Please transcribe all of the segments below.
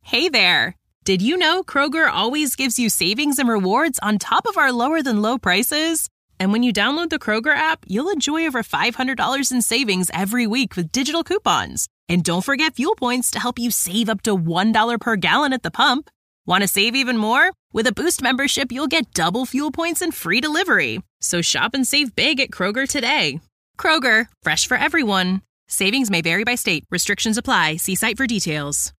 Hey there! Did you know Kroger always gives you savings and rewards on top of our lower-than-low prices? And when you download the Kroger app, you'll enjoy over $500 in savings every week with digital coupons. And don't forget fuel points to help you save up to $1 per gallon at the pump. Want to save even more? With a Boost membership, you'll get double fuel points and free delivery. So shop and save big at Kroger today. Kroger, fresh for everyone. Savings may vary by state. Restrictions apply. See site for details.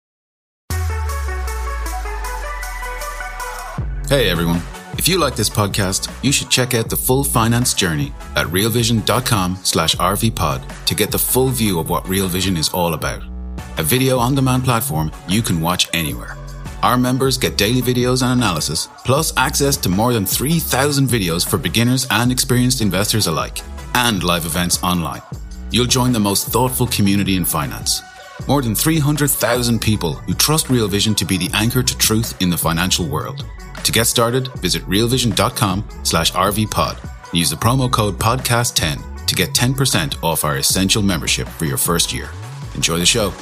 Hey everyone, if you like this podcast, you should check out the full finance journey at realvision.com/RVPod to get the full view of what Real Vision is all about. A video on-demand platform you can watch anywhere. Our members get daily videos and analysis, plus access to more than 3,000 videos for beginners and experienced investors alike, and live events online. You'll join the most thoughtful community in finance. More than 300,000 people who trust Real Vision to be the anchor to truth in the financial world. To get started, visit realvision.com/RVPod and use the promo code podcast10 to get 10% off our essential membership for your first year. Enjoy the show.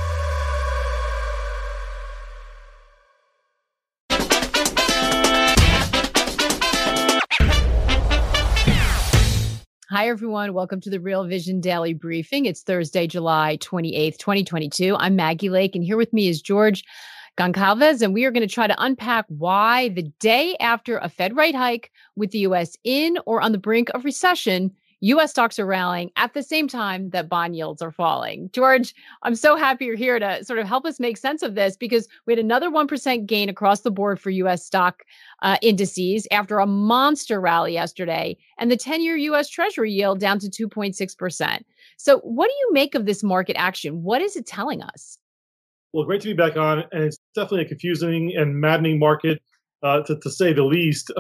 Hi, everyone. Welcome to the Real Vision Daily Briefing. It's Thursday, July 28th, 2022. I'm Maggie Lake, and here with me is George Goncalves, and we are going to try to unpack why the day after a Fed rate hike with the U.S. in or on the brink of recession, U.S. stocks are rallying at the same time that bond yields are falling. George, I'm so happy you're here to sort of help us make sense of this, because we had another 1% gain across the board for U.S. stock indices after a monster rally yesterday, and the 10-year U.S. Treasury yield down to 2.6%. So what do you make of this market action? What is it telling us? Well, great to be back on, and it's definitely a confusing and maddening market, to say the least.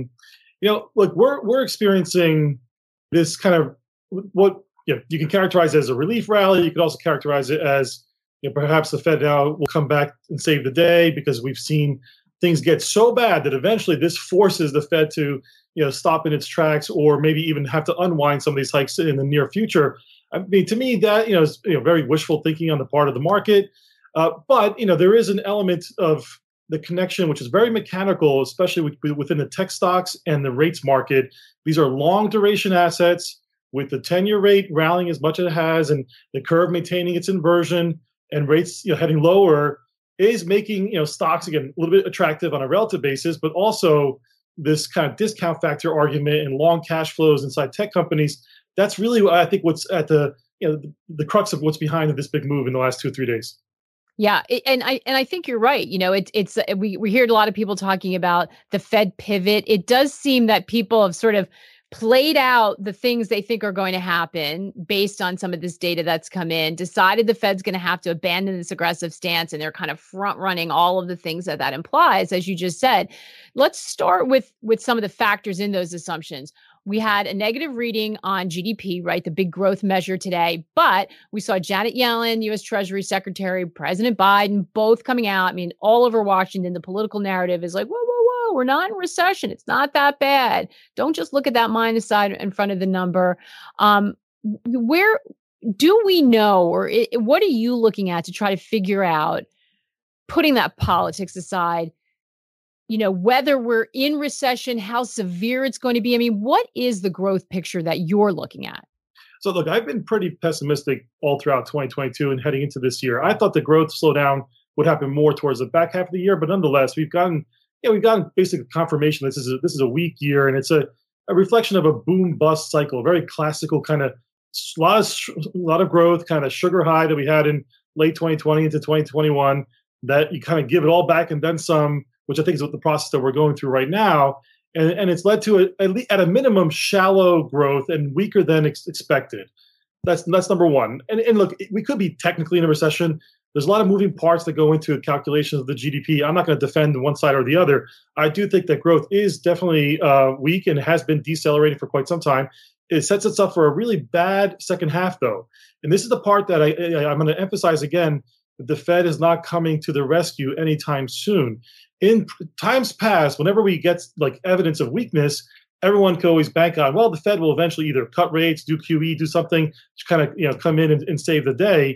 Look, we're experiencing this kind of what you can characterize as a relief rally. You could also characterize it as perhaps the Fed now will come back and save the day, because we've seen things get so bad that eventually this forces the Fed to stop in its tracks, or maybe even have to unwind some of these hikes in the near future. I mean, to me, that is very wishful thinking on the part of the market. But there is an element of the connection, which is very mechanical, especially within the tech stocks and the rates market. These are long duration assets, with the 10-year rate rallying as much as it has, and the curve maintaining its inversion, and rates heading lower, is making stocks again a little bit attractive on a relative basis. But also this kind of discount factor argument and long cash flows inside tech companies. That's really, I think, what's at the crux of what's behind this big move in the last 2 or 3 days. Yeah, and I think you're right. We hear a lot of people talking about the Fed pivot. It does seem that people have sort of played out the things they think are going to happen based on some of this data that's come in, decided the Fed's going to have to abandon this aggressive stance, and they're kind of front running all of the things that implies, as you just said. Let's start with some of the factors in those assumptions. We had a negative reading on GDP, right? The big growth measure today, but we saw Janet Yellen, U.S. Treasury Secretary, President Biden, both coming out. I mean, all over Washington, the political narrative is like, whoa, whoa, whoa, we're not in recession. It's not that bad. Don't just look at that minus side in front of the number. Where do we know, or what are you looking at to try to figure out, putting that politics aside, whether we're in recession, how severe it's going to be? I mean, what is the growth picture that you're looking at? So look, I've been pretty pessimistic all throughout 2022 and heading into this year. I thought the growth slowdown would happen more towards the back half of the year, but nonetheless, we've gotten basic confirmation this is a weak year, and it's a reflection of a boom bust cycle, a very classical kind of lot of growth, kind of sugar high that we had in late 2020 into 2021, that you kind of give it all back and then some, which I think is what the process that we're going through right now. And it's led to, at a minimum, shallow growth and weaker than expected. That's number one. And look, we could be technically in a recession. There's a lot of moving parts that go into calculations of the GDP. I'm not going to defend one side or the other. I do think that growth is definitely weak and has been decelerating for quite some time. It sets us up for a really bad second half, though. And this is the part that I'm going to emphasize again. The Fed is not coming to the rescue anytime soon. In times past, whenever we get evidence of weakness, everyone can always bank on, well, the Fed will eventually either cut rates, do QE, do something to kind of come in and save the day.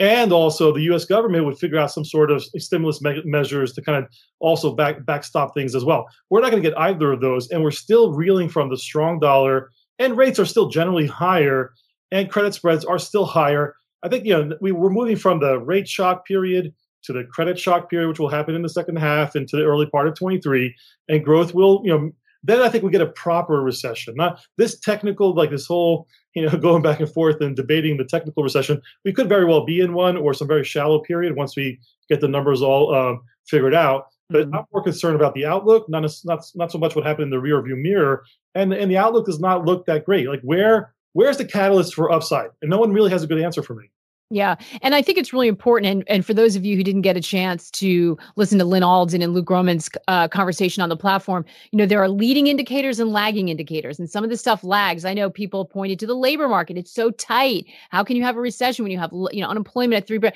And also, the U.S. government would figure out some sort of stimulus measures to kind of also backstop things as well. We're not going to get either of those, and we're still reeling from the strong dollar, and rates are still generally higher, and credit spreads are still higher. I think we're moving from the rate shock period to the credit shock period, which will happen in the second half into the early part of 23, and growth will then I think we get a proper recession, not this technical, like this whole, going back and forth and debating the technical recession. We could very well be in one or some very shallow period once we get the numbers all figured out. But I'm more concerned about the outlook, not so much what happened in the rearview mirror. And the outlook does not look that great. Like where's the catalyst for upside? And no one really has a good answer for me. Yeah. And I think it's really important. And for those of you who didn't get a chance to listen to Lynn Alden and Luke Gromen's conversation on the platform, there are leading indicators and lagging indicators. And some of this stuff lags. I know people pointed to the labor market. It's so tight. How can you have a recession when you have unemployment at 3%?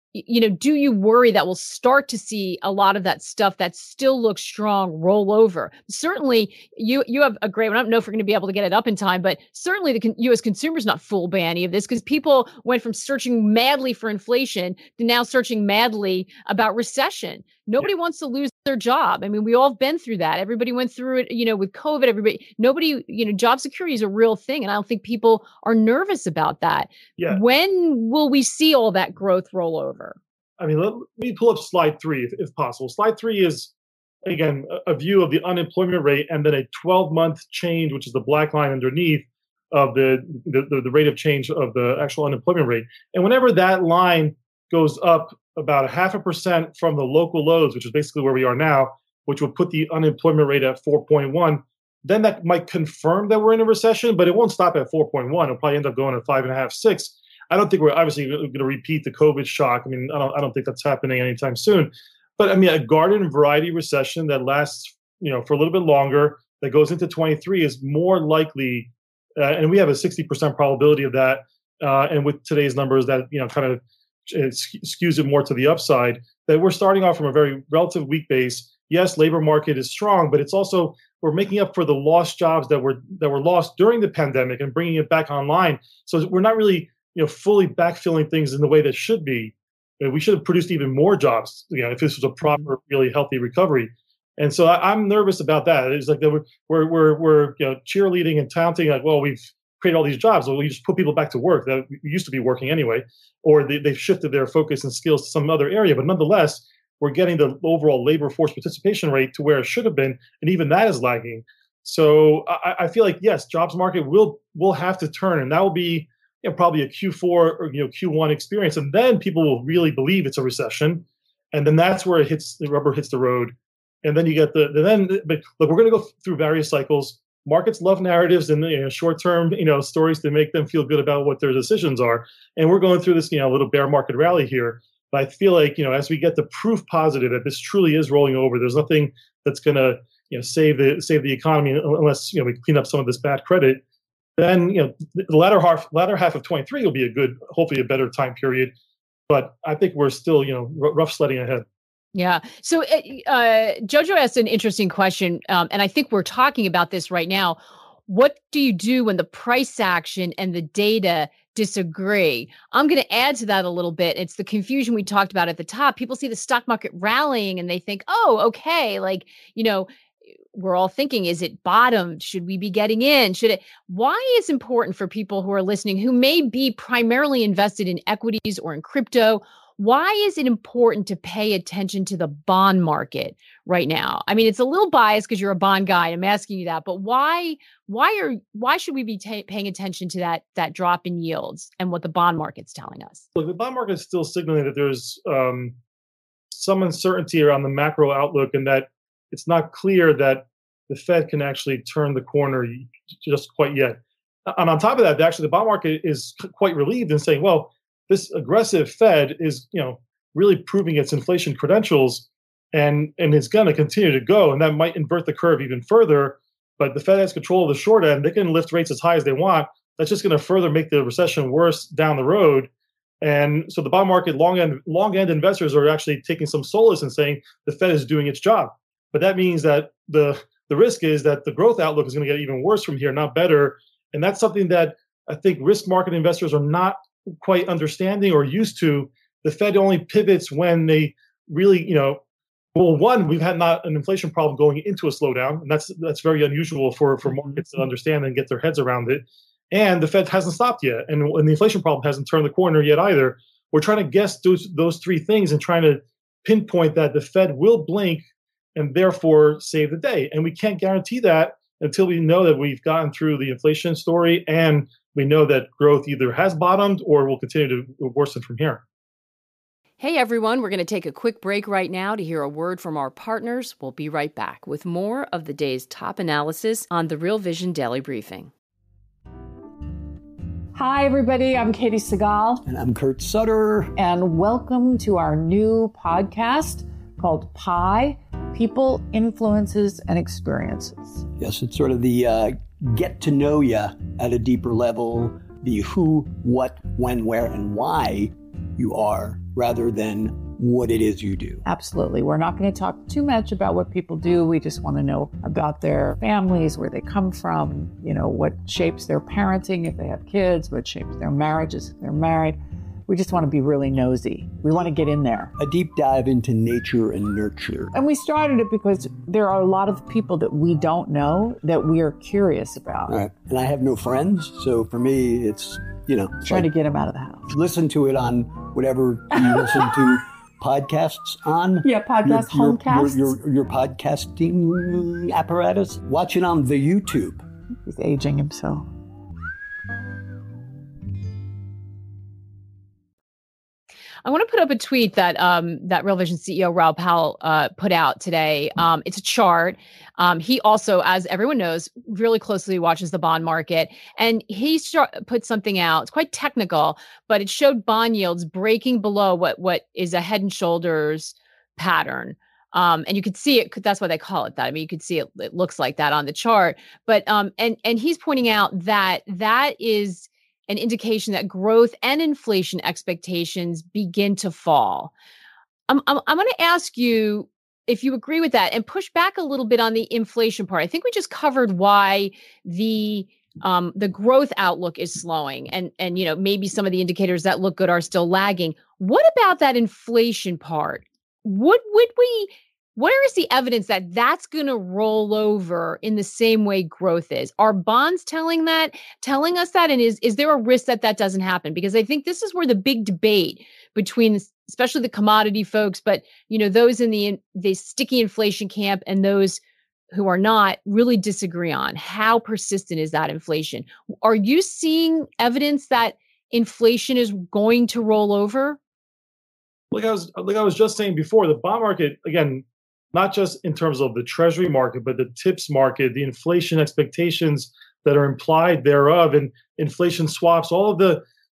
Do you worry that we'll start to see a lot of that stuff that still looks strong roll over? Certainly, you have a great one. I don't know if we're going to be able to get it up in time, but certainly the U.S. consumer is not fooled by any of this because people went from searching madly for inflation to now searching madly about recession. Nobody wants to lose their job. I mean, we all have been through that. Everybody went through it, with COVID. Job security is a real thing. And I don't think people are nervous about that. Yeah. When will we see all that growth roll over? I mean, let me pull up slide 3 if possible. Slide 3 is, again, a view of the unemployment rate and then a 12-month change, which is the black line underneath of the rate of change of the actual unemployment rate. And whenever that line goes up about 0.5% from the local lows, which is basically where we are now, which would put the unemployment rate at 4.1, then that might confirm that we're in a recession, but it won't stop at 4.1. It'll probably end up going at 5.5, 6. I don't think we're obviously going to repeat the COVID shock. I mean, I don't think that's happening anytime soon. But I mean, a garden variety recession that lasts, for a little bit longer, that goes into 23 is more likely, and we have a 60% probability of that. And with today's numbers, that kind of skews it more to the upside. That we're starting off from a very relative weak base. Yes, labor market is strong, but it's also we're making up for the lost jobs that were lost during the pandemic and bringing it back online. So we're not really fully backfilling things in the way that should be. We should have produced even more jobs, if this was a proper, really healthy recovery. And so I'm nervous about that. It's like that we're cheerleading and touting like, well, we've created all these jobs. Well, we just put people back to work that used to be working anyway, or they've shifted their focus and skills to some other area. But nonetheless, we're getting the overall labor force participation rate to where it should have been, and even that is lagging. So I feel like yes, jobs market will have to turn, and that will be probably a Q4 or Q1 experience, and then people will really believe it's a recession, and then that's where the rubber hits the road, and then you get but look, we're going to go through various cycles. Markets love narratives and short-term stories to make them feel good about what their decisions are, and we're going through this little bear market rally here. But I feel like as we get the proof positive that this truly is rolling over, there's nothing that's going to save the economy unless we clean up some of this bad credit. Then the latter half of 23 will be a good, hopefully a better time period. But I think we're still rough sledding ahead. Yeah. So Jojo asked an interesting question, and I think we're talking about this right now. What do you do when the price action and the data disagree? I'm going to add to that a little bit. It's the confusion we talked about at the top. People see the stock market rallying and they think, oh, okay, we're all thinking, is it bottomed? Should we be getting in? Why is it important for people who are listening who may be primarily invested in equities or in crypto? Why is it important to pay attention to the bond market right now? I mean, it's a little biased because you're a bond guy. I'm asking you that, but why should we be paying attention to that drop in yields and what the bond market's telling us? Look, the bond market is still signaling that there's some uncertainty around the macro outlook, and that it's not clear that the Fed can actually turn the corner just quite yet. And on top of that, actually, the bond market is quite relieved and saying, well, this aggressive Fed is, really proving its inflation credentials, and it's going to continue to go, and that might invert the curve even further. But the Fed has control of the short end; they can lift rates as high as they want. That's just going to further make the recession worse down the road. And so the bond market long end investors are actually taking some solace in saying the Fed is doing its job. But that means that the risk is that the growth outlook is going to get even worse from here, not better. And that's something that I think risk market investors are not quite understanding or used to, the Fed only pivots when they really, well, one, we've had not an inflation problem going into a slowdown, and that's very unusual for markets to understand and get their heads around it. And the Fed hasn't stopped yet, and the inflation problem hasn't turned the corner yet either. We're trying to guess those three things and trying to pinpoint that the Fed will blink and therefore save the day. And we can't guarantee that until we know that we've gotten through the inflation story and we know that growth either has bottomed or will continue to worsen from here. Hey everyone, we're going to take a quick break right now to hear a word from our partners. We'll be right back with more of the day's top analysis on the Real Vision Daily Briefing. Hi, everybody. I'm Katie Segal. And I'm Kurt Sutter. And welcome to our new podcast called PIE, People, Influences, and Experiences. Yes, it's sort of the get to know you at a deeper level, the who, what, when, where, and why you are, rather than what it is you do. Absolutely. We're not going to talk too much about what people do. We just want to know about their families, where they come from, what shapes their parenting if they have kids, what shapes their marriages if they're married. We just want to be really nosy. We want to get in there. A deep dive into nature and nurture. And we started it because there are a lot of people that we don't know that we are curious about. All right. And I have no friends. So for me, it's, trying to get them out of the house. Listen to it on whatever you listen to podcasts on. Yeah, homecasts. Your podcasting apparatus. Watch it on the YouTube. He's aging himself. I want to put up a tweet that that Real Vision CEO Raoul Pal put out today. It's a chart. He also, as everyone knows, really closely watches the bond market, and he put something out. It's quite technical, but it showed bond yields breaking below what is a Head and Shoulders pattern. And you could see it. That's why they call it that. I mean, you could see it. It looks like that on the chart. But and he's pointing out that is an indication that growth and inflation expectations begin to fall. I'm going to ask you if you agree with that and push back a little bit on the inflation part. I think we just covered why the growth outlook is slowing, and maybe some of the indicators that look good are still lagging. What about that inflation part? Where is the evidence that that's going to roll over in the same way growth is? Are bonds telling us that? And is there a risk that doesn't happen? Because I think this is where the big debate between especially the commodity folks, but those in the sticky inflation camp and those who are not really disagree on how persistent is that inflation. Are you seeing evidence that inflation is going to roll over? Like I was just saying before, the bond market, again, not just in terms of the treasury market, but the TIPS market, the inflation expectations that are implied thereof, and inflation swaps, all of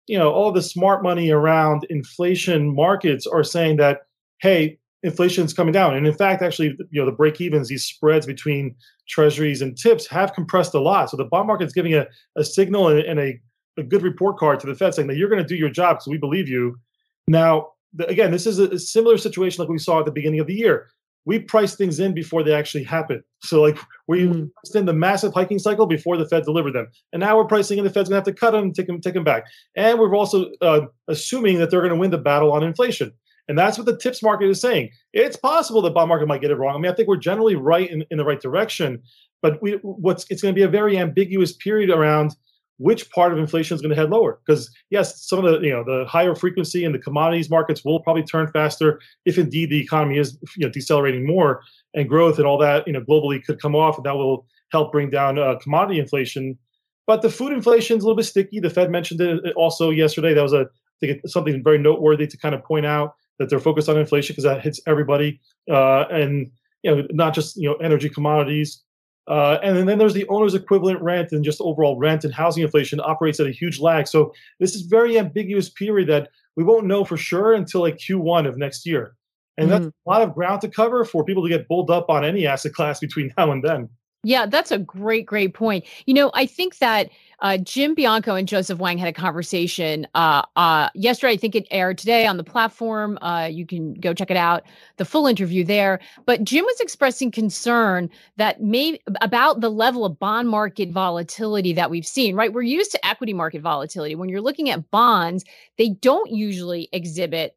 the smart money around inflation markets are saying that, hey, inflation's coming down. And in fact, actually, the break evens, these spreads between treasuries and TIPS have compressed a lot. So the bond market's giving a signal and a good report card to the Fed saying that you're going to do your job because we believe you. Now, again, this is a similar situation like we saw at the beginning of the year. We price things in before they actually happen. So we priced in the massive hiking cycle before the Fed delivered them. And now we're pricing in the Fed's going to have to cut them and take them back. And we're also assuming that they're going to win the battle on inflation. And that's what the TIPS market is saying. It's possible the bond market might get it wrong. I mean, I think we're generally right in the right direction. But it's going to be a very ambiguous period around which part of inflation is going to head lower. Because yes, some of the higher frequency in the commodities markets will probably turn faster if indeed the economy is decelerating more, and growth and all that globally could come off, and that will help bring down commodity inflation. But the food inflation is a little bit sticky. The Fed mentioned it also yesterday. That was something very noteworthy to kind of point out, that they're focused on inflation because that hits everybody, and not just energy commodities. And then there's the owner's equivalent rent, and just overall rent and housing inflation operates at a huge lag. So this is very ambiguous period that we won't know for sure until Q1 of next year. And that's a lot of ground to cover for people to get bulled up on any asset class between now and then. Yeah, that's a great point. I think that Jim Bianco and Joseph Wang had a conversation yesterday. I think it aired today on the platform. You can go check it out, the full interview there. But Jim was expressing concern that about the level of bond market volatility that we've seen, right? We're used to equity market volatility. When you're looking at bonds, they don't usually exhibit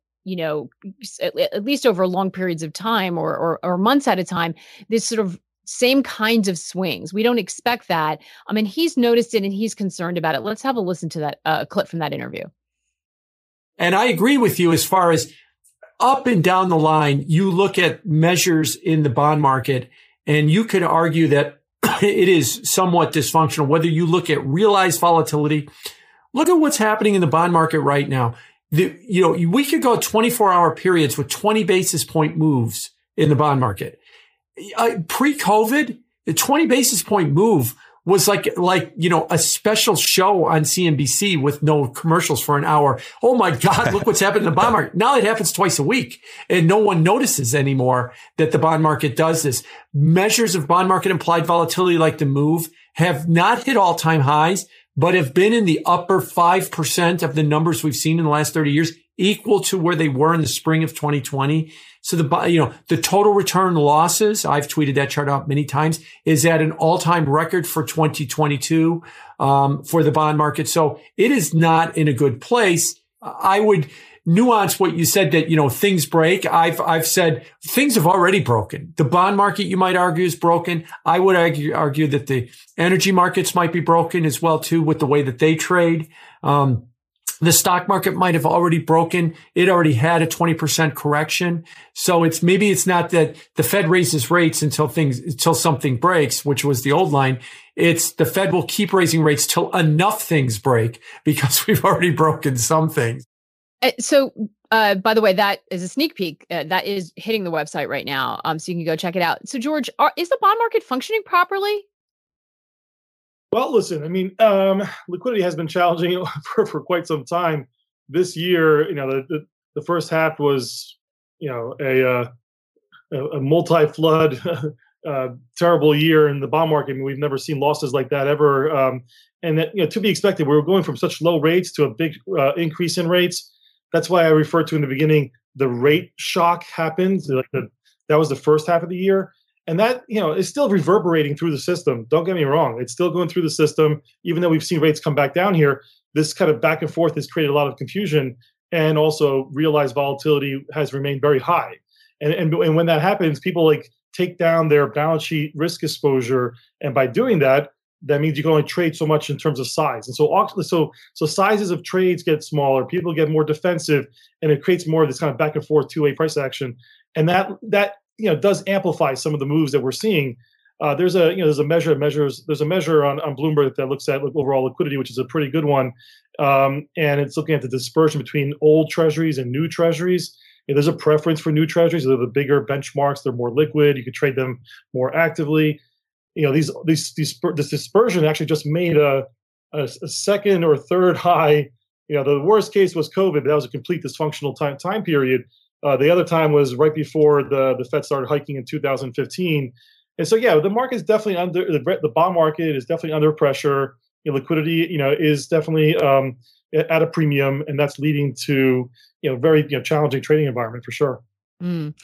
at least over long periods of time or months at a time, this sort of same kinds of swings. We don't expect that. I mean, he's noticed it and he's concerned about it. Let's have a listen to that clip from that interview. And I agree with you as far as up and down the line, you look at measures in the bond market and you could argue that it is somewhat dysfunctional. Whether you look at realized volatility, look at what's happening in the bond market right now. We could go 24-hour periods with 20 basis point moves in the bond market. Pre-COVID, the 20 basis point move was like a special show on CNBC with no commercials for an hour. Oh my God, look what's happened in the bond market. Now it happens twice a week and no one notices anymore that the bond market does this. Measures of bond market implied volatility like the move have not hit all-time highs, but have been in the upper 5% of the numbers we've seen in the last 30 years, equal to where they were in the spring of 2020. So the total return losses, I've tweeted that chart out many times, is at an all-time record for 2022, for the bond market. So it is not in a good place. I would nuance what you said that, things break. I've said things have already broken. The bond market, you might argue, is broken. I would argue that the energy markets might be broken as well, too, with the way that they trade. The stock market might have already broken. It already had a 20% correction. So maybe it's not that the Fed raises rates until something breaks, which was the old line. It's the Fed will keep raising rates till enough things break because we've already broken some things. So, by the way, that is a sneak peek. That is hitting the website right now. So you can go check it out. So, George, is the bond market functioning properly? Well, listen, I mean, liquidity has been challenging for quite some time. This year, the first half was, a multi-flood, terrible year in the bond market. I mean, we've never seen losses like that ever. And that, to be expected, we were going from such low rates to a big increase in rates. That's why I referred to in the beginning, the rate shock happened. That was the first half of the year. And that, is still reverberating through the system. Don't get me wrong. It's still going through the system. Even though we've seen rates come back down here, this kind of back and forth has created a lot of confusion. And also realized volatility has remained very high. And when that happens, people take down their balance sheet risk exposure. And by doing that, that means you can only trade so much in terms of size. And so sizes of trades get smaller, people get more defensive, and it creates more of this kind of back and forth two-way price action. And that does amplify some of the moves that we're seeing. There's a measure on Bloomberg that looks at overall liquidity, which is a pretty good one. And it's looking at the dispersion between old treasuries and new treasuries. There's a preference for new treasuries. They're the bigger benchmarks. They're more liquid. You can trade them more actively. This dispersion actually just made a second or third high. The worst case was COVID, but that was a complete dysfunctional time period. The other time was right before the Fed started hiking in 2015. And so, the market is definitely the bond market is definitely under pressure. Liquidity, is definitely at a premium, and that's leading to, very challenging trading environment for sure. Do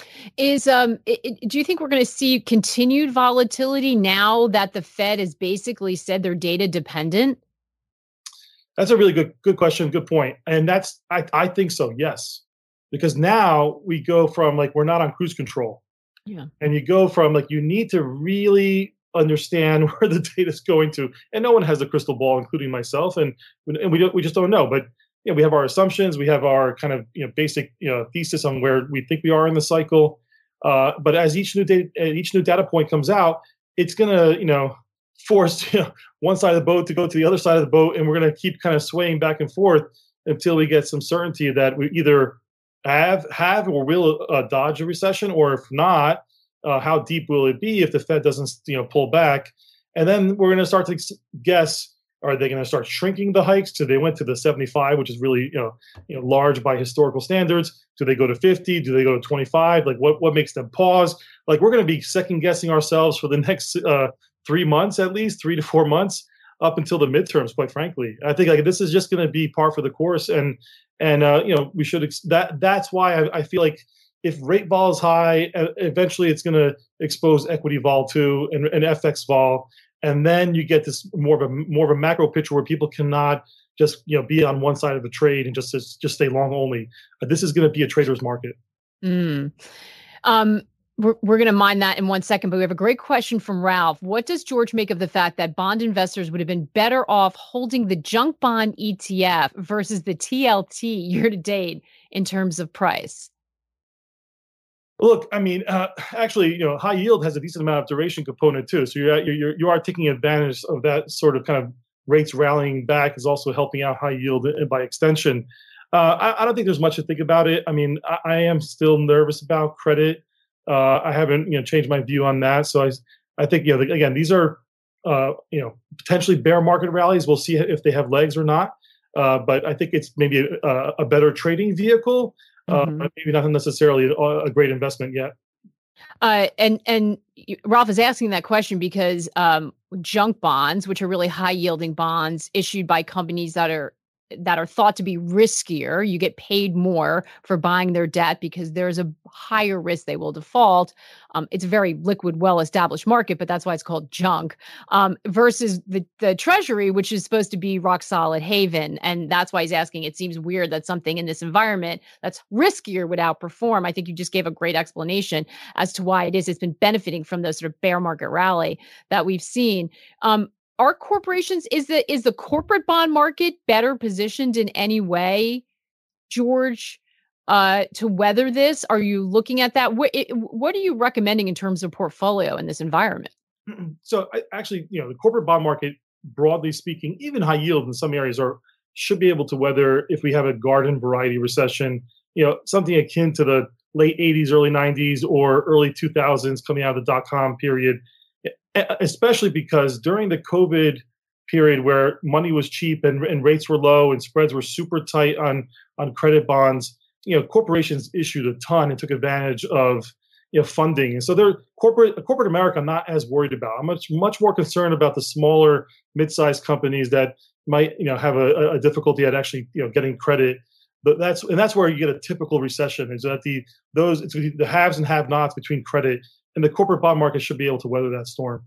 you think we're going to see continued volatility now that the Fed has basically said they're data dependent? That's a really good question. Good point. And I think so. Yes. Because now we go from we're not on cruise control. Yeah. And you go from you need to really understand where the data is going to, and no one has a crystal ball, including myself. And we just don't know, but we have our assumptions, we have our kind of basic thesis on where we think we are in the cycle. But as each new data point comes out, it's gonna force one side of the boat to go to the other side of the boat, and we're gonna keep kind of swaying back and forth until we get some certainty that we either have or will dodge a recession, or if not, how deep will it be if the Fed doesn't pull back? And then we're going to start to guess: are they going to start shrinking the hikes? So they went to the 75, which is really large by historical standards. Do they go to 50? Do they go to 25? What makes them pause? We're going to be second guessing ourselves for the next 3 months, at least 3 to 4 months, up until the midterms. Quite frankly, I think like this is just going to be par for the course, and we should that's why I feel like if rate vol is high, eventually it's going to expose equity vol too, and FX vol, and then you get this more of a macro picture where people cannot just be on one side of the trade and just stay long only. This is going to be a trader's market. Mm. We're going to mine that in 1 second, but we have a great question from Ralph. What does George make of the fact that bond investors would have been better off holding the junk bond ETF versus the TLT year to date in terms of price? Look, I mean, actually, high yield has a decent amount of duration component too. So you are taking advantage of that sort of kind of rates rallying back is also helping out high yield by extension. I don't think there's much to think about it. I mean, I am still nervous about credit. I haven't changed my view on that. So I think again, these are potentially bear market rallies. We'll see if they have legs or not. But I think it's maybe a better trading vehicle. But maybe not necessarily a great investment yet. And Ralph is asking that question because junk bonds, which are really high yielding bonds issued by companies that are thought to be riskier, you get paid more for buying their debt because there's a higher risk they will default. It's a very liquid, well-established market, but that's why it's called junk, versus the Treasury, which is supposed to be rock solid haven. And that's why he's asking, it seems weird that something in this environment that's riskier would outperform. I think you just gave a great explanation as to why it is. It's been benefiting from the sort of bear market rally that we've seen. Are corporations, is the corporate bond market better positioned in any way, George, to weather this? Are you looking at that? What are you recommending in terms of portfolio in this environment? So actually, the corporate bond market, broadly speaking, even high yield in some areas should be able to weather if we have a garden variety recession, something akin to the late 80s, early 90s, or early 2000s coming out of the dot-com period. Especially because during the COVID period where money was cheap and rates were low and spreads were super tight on credit bonds, corporations issued a ton and took advantage of funding. And so corporate America, I'm not as worried about. I'm much more concerned about the smaller mid-sized companies that might have a difficulty at actually getting credit. But that's where you get a typical recession, is that it's the haves and have-nots between credit. And the corporate bond market should be able to weather that storm.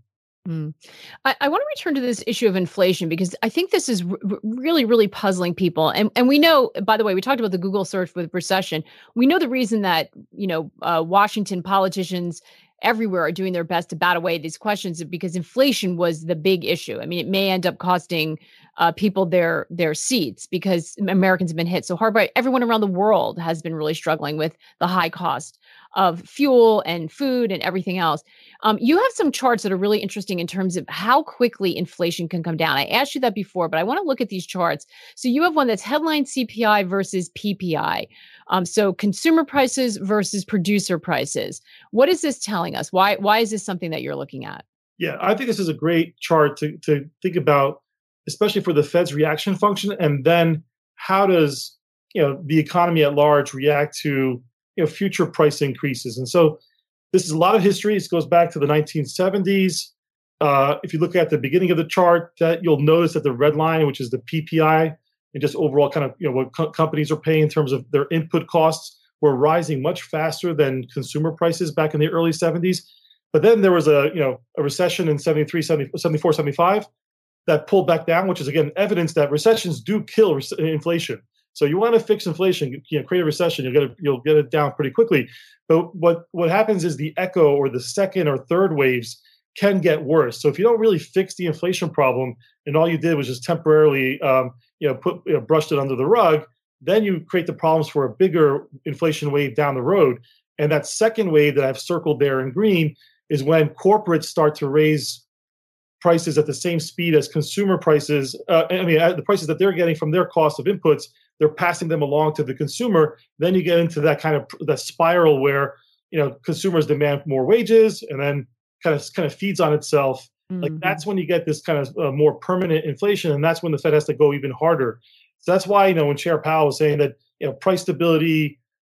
I want to return to this issue of inflation because I think this is really, really puzzling people. And we know, by the way, we talked about the Google search with recession. We know the reason that, Washington politicians everywhere are doing their best to bat away these questions because inflation was the big issue. I mean, it may end up costing people their seats because Americans have been hit so hard. But everyone around the world has been really struggling with the high cost of fuel and food and everything else. You have some charts that are really interesting in terms of how quickly inflation can come down. I asked you that before, but I want to look at these charts. So you have one that's headline CPI versus PPI. So consumer prices versus producer prices. What is this telling us? Why is this something that you're looking at? Yeah, I think this is a great chart to think about, especially for the Fed's reaction function. And then how does the economy at large react to future price increases? And so this is a lot of history. This goes back to the 1970s. If you look at the beginning of the chart, that you'll notice that the red line, which is the PPI, and just overall kind of what companies are paying in terms of their input costs, were rising much faster than consumer prices back in the early 70s. But then there was a recession in 73, 74, 75 that pulled back down, which is again evidence that recessions do kill inflation. So you want to fix inflation, create a recession, you'll get it down pretty quickly. But what happens is the echo or the second or third waves can get worse. So if you don't really fix the inflation problem and all you did was just temporarily brushed it under the rug, then you create the problems for a bigger inflation wave down the road. And that second wave that I've circled there in green is when corporates start to raise prices at the same speed as consumer prices. The prices that they're getting from their cost of inputs, they're passing them along to the consumer. Then you get into that kind of that spiral where consumers demand more wages, and then kind of feeds on itself. Mm-hmm. Like that's when you get this kind of more permanent inflation, and that's when the Fed has to go even harder. So that's why when Chair Powell was saying that price stability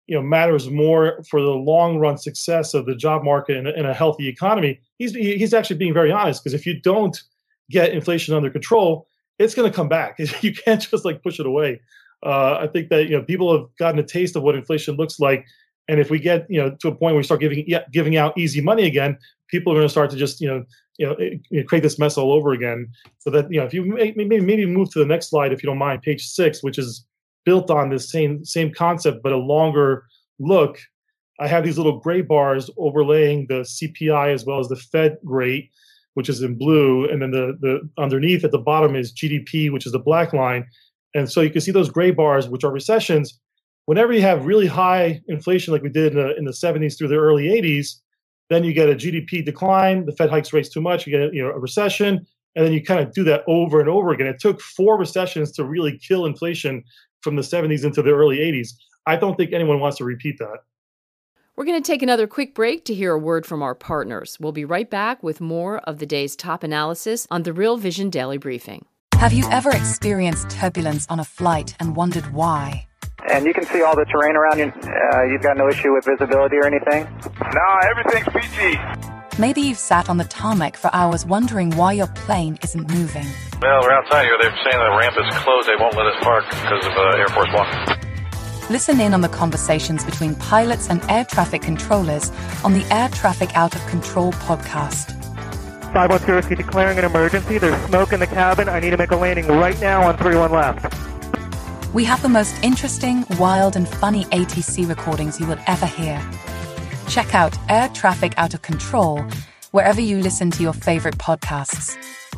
matters more for the long run success of the job market in a healthy economy, he's actually being very honest, because if you don't get inflation under control, it's going to come back. You can't just push it away. I think that people have gotten a taste of what inflation looks like, and if we get to a point where we start giving out easy money again, people are going to start to just create this mess all over again. So that if you maybe move to the next slide, if you don't mind, page 6, which is built on this same concept but a longer look. I have these little gray bars overlaying the CPI as well as the Fed rate, which is in blue, and then the underneath at the bottom is GDP, which is the black line. And so you can see those gray bars, which are recessions. Whenever you have really high inflation, like we did in the 70s through the early 80s, then you get a GDP decline. The Fed hikes rates too much. You get a recession, and then you kind of do that over and over again. It took 4 recessions to really kill inflation from the 70s into the early 80s. I don't think anyone wants to repeat that. We're going to take another quick break to hear a word from our partners. We'll be right back with more of the day's top analysis on the Real Vision Daily Briefing. Have you ever experienced turbulence on a flight and wondered why? And you can see all the terrain around you. You've got no issue with visibility or anything? No, everything's PG. Maybe you've sat on the tarmac for hours wondering why your plane isn't moving. Well, we're outside here. They're saying the ramp is closed. They won't let us park because of Air Force One. Listen in on the conversations between pilots and air traffic controllers on the Air Traffic Out of Control podcast. 510 Whiskey declaring an emergency. There's smoke in the cabin. I need to make a landing right now on 31 left. We have the most interesting, wild, and funny ATC recordings you will ever hear. Check out Air Traffic Out of Control wherever you listen to your favorite podcasts.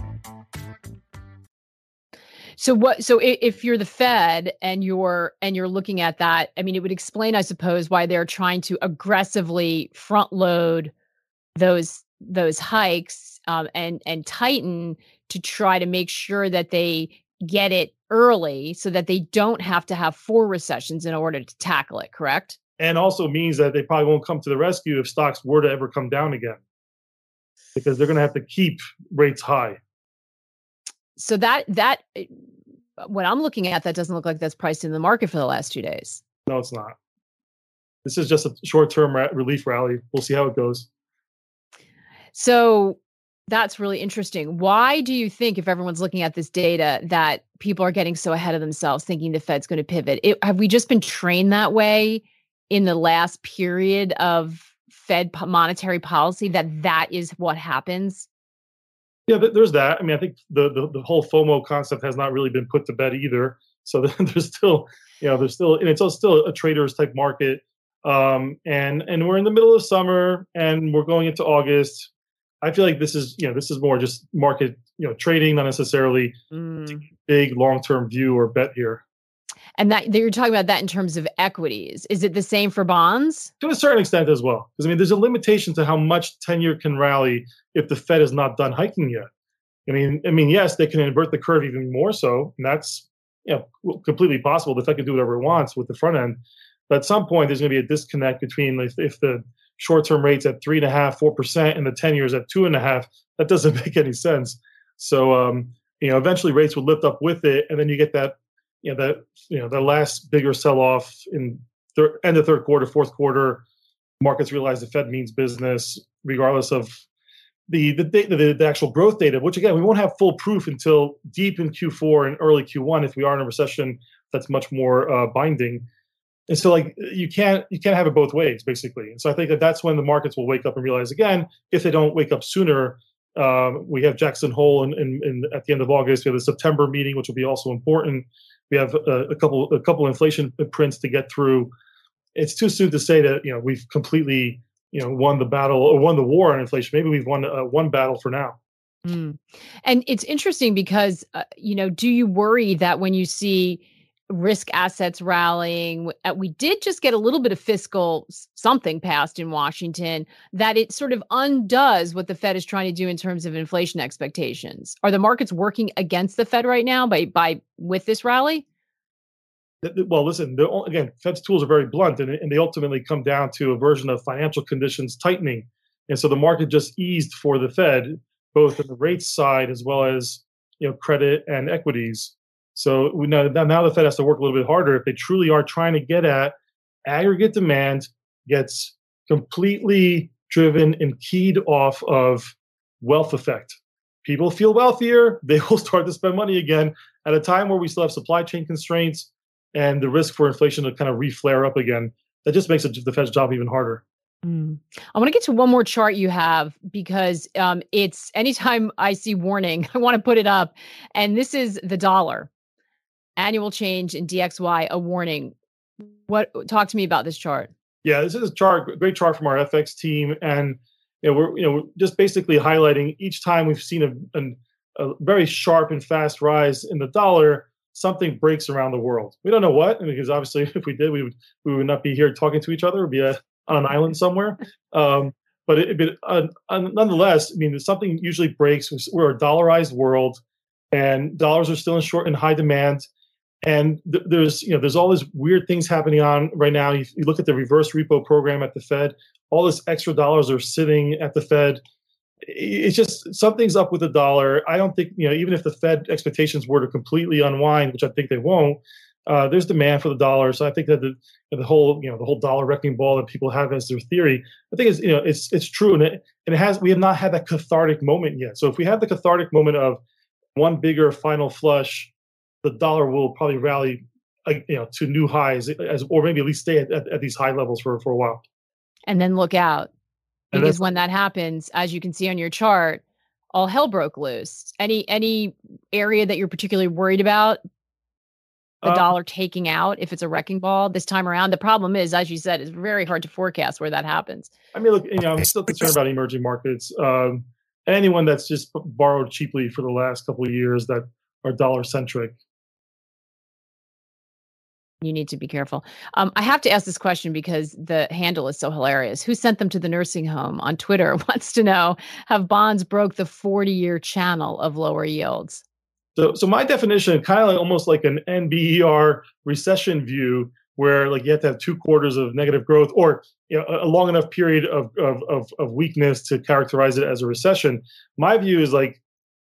So if you're the Fed and you're looking at that, I mean, it would explain, I suppose, why they're trying to aggressively front load those hikes and tighten to try to make sure that they get it early so that they don't have to have 4 recessions in order to tackle it, correct? And also means that they probably won't come to the rescue if stocks were to ever come down again, because they're going to have to keep rates high. So that when I'm looking at that doesn't look like that's priced in the market for the last 2 days. No, it's not. This is just a short-term relief rally. We'll see how it goes. So that's really interesting. Why do you think, if everyone's looking at this data, that people are getting so ahead of themselves thinking the Fed's going to pivot? Have we just been trained that way in the last period of Fed monetary policy, that is what happens? Yeah, there's that. I mean, I think the whole FOMO concept has not really been put to bed either. So there's still, and it's still a traders type market. And we're in the middle of summer and we're going into August. I feel like this is more just market, trading, not necessarily big long-term view or bet here. And that you're talking about that in terms of equities. Is it the same for bonds? To a certain extent as well. Because, there's a limitation to how much 10-year can rally if the Fed is not done hiking yet. I mean, yes, they can invert the curve even more so, and that's completely possible. The Fed can do whatever it wants with the front end. But at some point, there's going to be a disconnect between if the short-term rates at 3.5%, 4%, and the 10 years at 2.5%. That doesn't make any sense. So, eventually rates will lift up with it, and then you get that, the last bigger sell-off in end of third quarter, fourth quarter. Markets realize the Fed means business, regardless of the actual growth data. Which again, we won't have full proof until deep in Q4 and early Q1 if we are in a recession that's much more binding. And so, you can't have it both ways, basically. And so I think that's when the markets will wake up and realize again, if they don't wake up sooner. We have Jackson Hole in at the end of August. We have the September meeting, which will be also important. We have a couple inflation prints to get through. It's too soon to say that we've completely won the battle or won the war on inflation. Maybe we've won one battle for now. And it's interesting because do you worry that when you see risk assets rallying, we did just get a little bit of fiscal something passed in Washington, that it sort of undoes what the Fed is trying to do in terms of inflation expectations? Are the markets working against the Fed right now with this rally? Well, listen, again, Fed's tools are very blunt, and they ultimately come down to a version of financial conditions tightening. And so the market just eased for the Fed, both on the rates side as well as credit and equities. So we know that now the Fed has to work a little bit harder if they truly are trying to get at aggregate demand gets completely driven and keyed off of wealth effect. People feel wealthier, they will start to spend money again at a time where we still have supply chain constraints and the risk for inflation to kind of re-flare up again. That just makes the Fed's job even harder. I want to get to one more chart you have because it's anytime I see warning, I want to put it up. And this is the dollar. Annual change in DXY, a warning. Talk to me about this chart. Yeah, this is a chart, great chart from our FX team. And we're just basically highlighting each time we've seen a very sharp and fast rise in the dollar, something breaks around the world. We don't know what, because obviously if we did, we would not be here talking to each other. We'd be on an island somewhere. But nonetheless, I mean, something usually breaks. We're a dollarized world, and dollars are still in high demand. And there's all these weird things happening on right now. You look at the reverse repo program at the Fed. All this extra dollars are sitting at the Fed. It's just something's up with the dollar. I don't think, even if the Fed expectations were to completely unwind, which I think they won't, there's demand for the dollar. So I think that the whole dollar wrecking ball that people have as their theory, I think it's true, and we have not had that cathartic moment yet. So if we have the cathartic moment of one bigger final flush, the dollar will probably rally, to new highs, or maybe at least stay at these high levels for a while. And then look out, because when that happens, as you can see on your chart, all hell broke loose. Any area that you're particularly worried about the dollar taking out if it's a wrecking ball this time around? The problem is, as you said, it's very hard to forecast where that happens. I mean, look, I'm still concerned about emerging markets. Anyone that's just borrowed cheaply for the last couple of years that are dollar centric. You need to be careful. I have to ask this question because the handle is so hilarious. Who sent them to the nursing home on Twitter wants to know, have bonds broke the 40-year channel of lower yields? So my definition, kind of almost like an NBER recession view, where like you have to have 2 quarters of negative growth, or a long enough period of weakness to characterize it as a recession. My view is like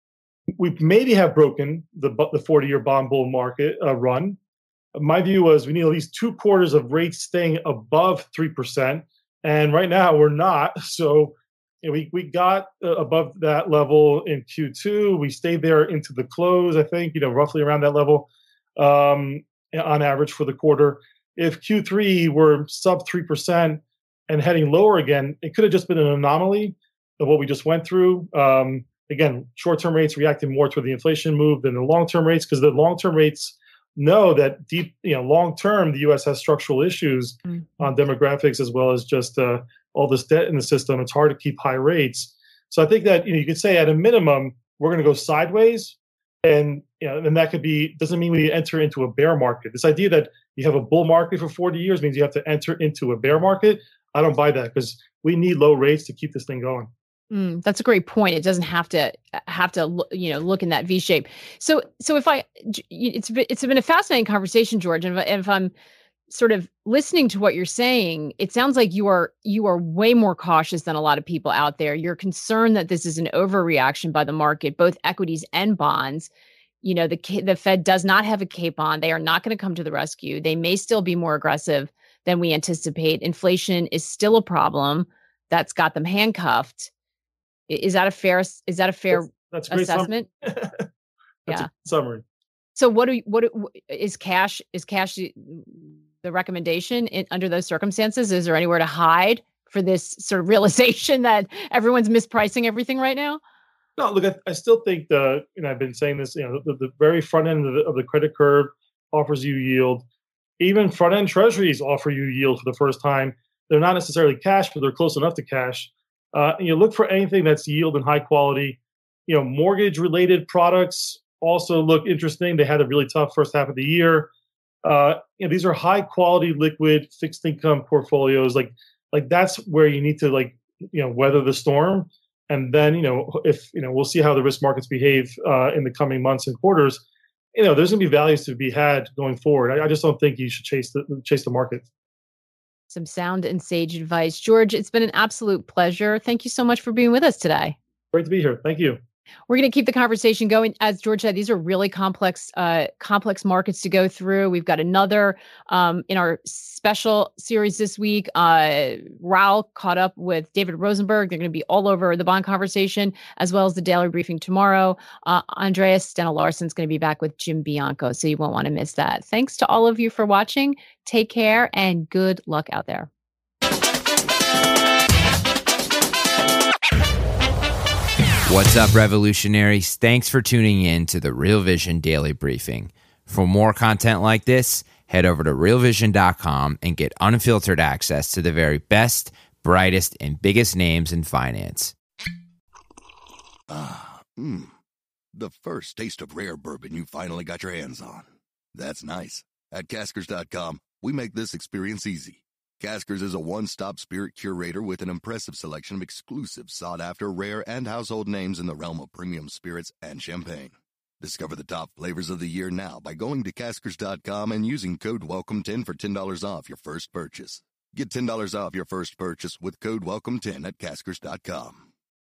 we maybe have broken the 40-year bond bull market run. My view was we need at least 2 quarters of rates staying above 3%, and right now we're not. So we got above that level in Q2. We stayed there into the close, I think, roughly around that level on average for the quarter. If Q3 were sub 3% and heading lower again, it could have just been an anomaly of what we just went through. Again, short-term rates reacting more to the inflation move than the long-term rates, because the long-term rates know that long-term, the U.S. has structural issues on demographics, as well as just all this debt in the system. It's hard to keep high rates. So I think that, you could say at a minimum, we're going to go sideways, and that could be, doesn't mean we enter into a bear market. This idea that you have a bull market for 40 years means you have to enter into a bear market. I don't buy that, because we need low rates to keep this thing going. That's a great point. It doesn't have to look in that V shape. So if it's been a fascinating conversation, George, and if I'm sort of listening to what you're saying, it sounds like you are way more cautious than a lot of people out there. You're concerned that this is an overreaction by the market, both equities and bonds. The Fed does not have a cape on. They are not going to come to the rescue. They may still be more aggressive than we anticipate. Inflation is still a problem that's got them handcuffed. Is that a fair that's a great assessment? That's a good summary. So what is cash the recommendation under those circumstances? Is there anywhere to hide for this sort of realization that everyone's mispricing everything right now? No, look, I still think I've been saying this, the very front end of the credit curve offers you yield. Even front end treasuries offer you yield for the first time. They're not necessarily cash, but they're close enough to cash. You look for anything that's yield and high quality. Mortgage related products also look interesting. They had a really tough first half of the year. These are high quality liquid fixed income portfolios. Like that's where you need to weather the storm. And then if we'll see how the risk markets behave in the coming months and quarters. There's going to be values to be had going forward. I just don't think you should chase the market. Some sound and sage advice. George, it's been an absolute pleasure. Thank you so much for being with us today. Great to be here. Thank you. We're going to keep the conversation going. As George said, these are really complex markets to go through. We've got another in our special series this week. Raul caught up with David Rosenberg. They're going to be all over the bond conversation, as well as the daily briefing tomorrow. Andreas Stena Larsson's going to be back with Jim Bianco, so you won't want to miss that. Thanks to all of you for watching. Take care and good luck out there. What's up, revolutionaries? Thanks for tuning in to the Real Vision Daily Briefing. For more content like this, head over to realvision.com and get unfiltered access to the very best, brightest, and biggest names in finance. The first taste of rare bourbon you finally got your hands on. That's nice. At Caskers.com, we make this experience easy. Caskers is a one-stop spirit curator with an impressive selection of exclusive, sought-after, rare, and household names in the realm of premium spirits and champagne. Discover the top flavors of the year now by going to Caskers.com and using code WELCOME10 for $10 off your first purchase. Get $10 off your first purchase with code WELCOME10 at Caskers.com.